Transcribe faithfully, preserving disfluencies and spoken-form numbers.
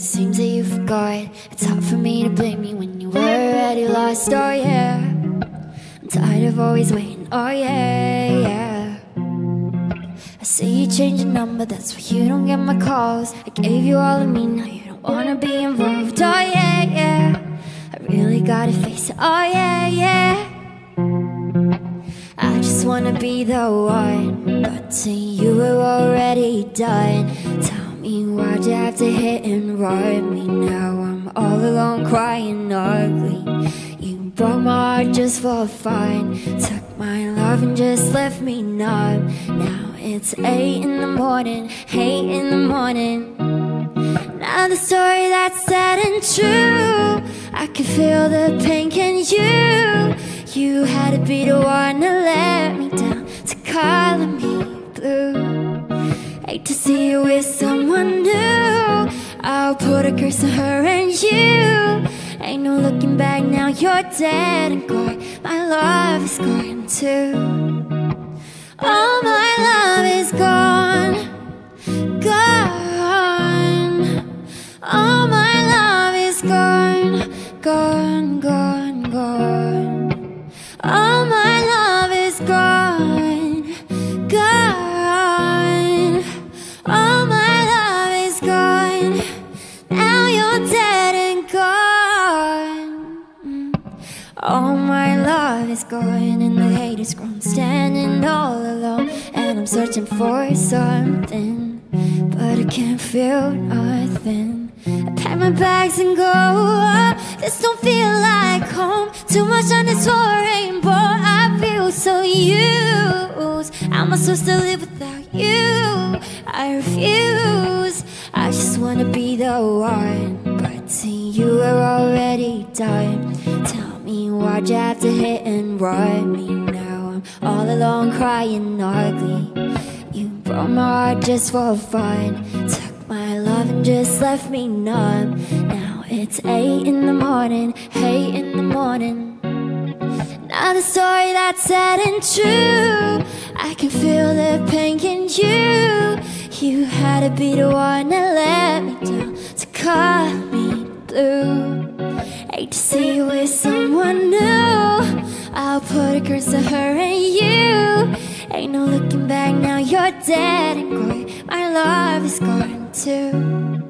seems that you forgot. It's hard for me to blame you when you were already lost, oh yeah. I'm tired of always waiting, oh yeah, yeah. I see you change your number, that's why you don't get my calls. I gave you all of me, now you don't wanna be involved, oh yeah, yeah. I really gotta face it, oh yeah, yeah. I just wanna be the one, but to you we're already done. Tell me why'd you have to hit and run me? Now I'm all alone crying ugly. You broke my heart just for fun, took my love and just left me numb. Now it's eight in the morning, eight in the morning. Now the story that's sad and true, I can feel the pain, can you? You had to be the one to let me down, to color me blue. Hate to see you with someone new, I'll put a curse on her and you. Ain't no looking back now, you're dead and gone. My love is gone too. All my love is gone, gone. All my love is gone, gone, gone, gone. All my love is gone, gone. All my love is gone. Now you're dead and gone. All my love is gone, and the hate is grown. Standing all alone, and I'm searching for something, but I can't feel nothing. I pack my bags and go, oh, this don't feel like home. Too much on this whole rainbow, I feel so used. How am I supposed to live without you? I refuse. I just wanna be the one, but to you we're already done. Tell me why'd you have to hit and run me? Now I'm all alone crying ugly. You broke my heart just for fun, took my love and just left me numb. Now it's eight in the morning, eight in the morning. Now the story that's sad and true, I can feel the pain, can you? You had to be the one that let me down, to color me blue. Hate to see you with someone new, I'll put a curse on her and you. Ain't no looking back now, you're dead and gone. My love is gone too.